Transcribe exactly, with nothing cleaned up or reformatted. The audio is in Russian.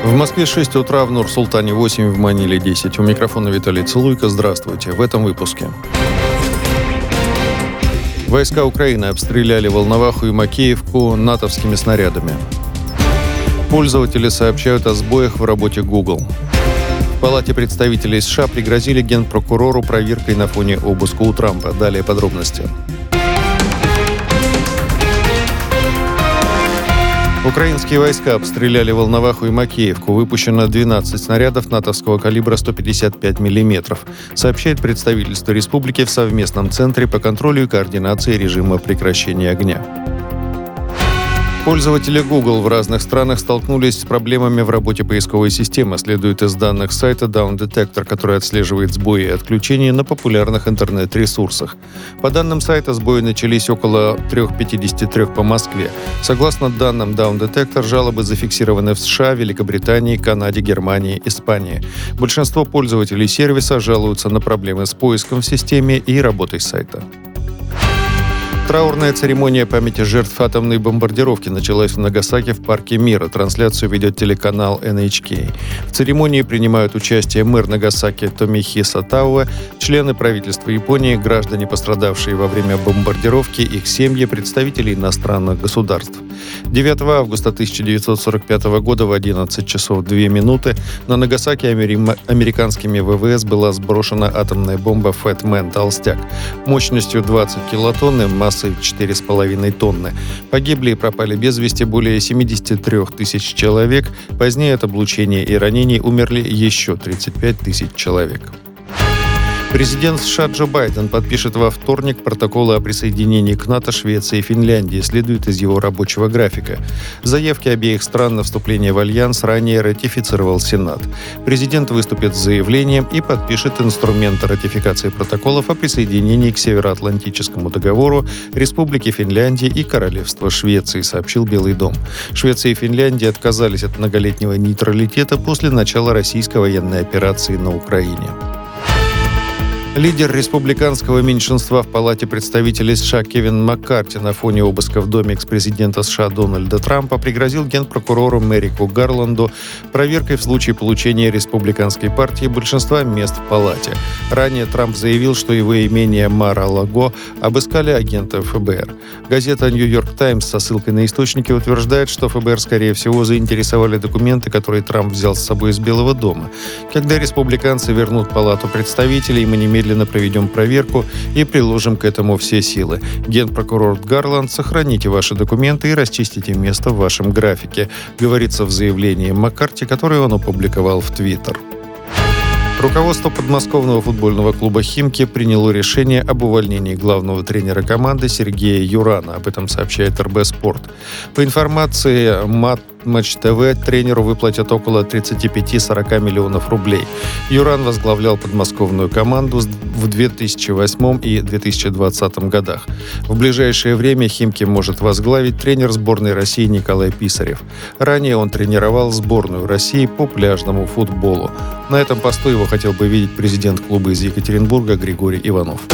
В Москве шесть утра, в Нур-Султане восемь, в Маниле десять. У микрофона Виталий Цилуйко. Здравствуйте. В этом выпуске. Войска Украины обстреляли Волноваху и Макеевку натовскими снарядами. Пользователи сообщают о сбоях в работе Google. В Палате представителей США пригрозили генпрокурору проверкой на фоне обыска у Трампа. Далее подробности. Украинские войска обстреляли Волноваху и Макеевку. Выпущено двенадцать снарядов натовского калибра сто пятьдесят пять миллиметров, сообщает представительство республики в совместном центре по контролю и координации режима прекращения огня. Пользователи Google в разных странах столкнулись с проблемами в работе поисковой системы, следует из данных сайта Down Detector, который отслеживает сбои и отключения на популярных интернет-ресурсах. По данным сайта, сбои начались около три пятьдесят три по Москве. Согласно данным Down Detector, жалобы зафиксированы в США, Великобритании, Канаде, Германии, Испании. Большинство пользователей сервиса жалуются на проблемы с поиском в системе и работой сайта. Траурная церемония памяти жертв атомной бомбардировки началась в Нагасаки в Парке мира. Трансляцию ведет телеканал эн эйч кей. В церемонии принимают участие мэр Нагасаки Томихиса Тауэ, члены правительства Японии, граждане, пострадавшие во время бомбардировки, их семьи, представители иностранных государств. девятого августа тысяча девятьсот сорок пятого года в одиннадцать часов две минуты на Нагасаки амери- американскими вэ вэ эс была сброшена атомная бомба Fat Man «Толстяк» мощностью двадцать килотонн и массой четыре с половиной тонны. Погибли и пропали без вести более семьдесят три тысячи человек. Позднее от облучения и ранений умерли еще тридцать пять тысяч человек. Президент США Джо Байден подпишет во вторник протоколы о присоединении к НАТО Швеции и Финляндии, следует из его рабочего графика. Заявки обеих стран на вступление в альянс ранее ратифицировал Сенат. Президент выступит с заявлением и подпишет инструменты ратификации протоколов о присоединении к Североатлантическому договору Республики Финляндии и Королевства Швеции, сообщил Белый дом. Швеция и Финляндия отказались от многолетнего нейтралитета после начала российской военной операции на Украине. Лидер республиканского меньшинства в Палате представителей США Кевин Маккарти на фоне обыска в доме экс-президента США Дональда Трампа пригрозил генпрокурору Мерику Гарланду проверкой в случае получения республиканской партии большинства мест в Палате. Ранее Трамп заявил, что его имение Мар-а-Лаго обыскали агенты эф бэ эр. Газета «Нью-Йорк Таймс» со ссылкой на источники утверждает, что эф бэ эр, скорее всего, заинтересовали документы, которые Трамп взял с собой из Белого дома. Когда республиканцы вернут Палату представителей, мы немедленно Немедленно проведем проверку и приложим к этому все силы. Генпрокурор Гарланд, сохраните ваши документы и расчистите место в вашем графике, говорится в заявлении Маккарти, которое он опубликовал в Твиттер. Руководство подмосковного футбольного клуба «Химки» приняло решение об увольнении главного тренера команды Сергея Юрана. Об этом сообщает эр бэ Спорт. По информации Матч ТВ, тренеру выплатят около тридцать пять - сорок миллионов рублей. Юран возглавлял подмосковную команду в две тысячи восьмом и две тысячи двадцатом годах. В ближайшее время «Химки» может возглавить тренер сборной России Николай Писарев. Ранее он тренировал сборную России по пляжному футболу. На этом посту его хотел бы видеть президент клуба из Екатеринбурга Григорий Иванов.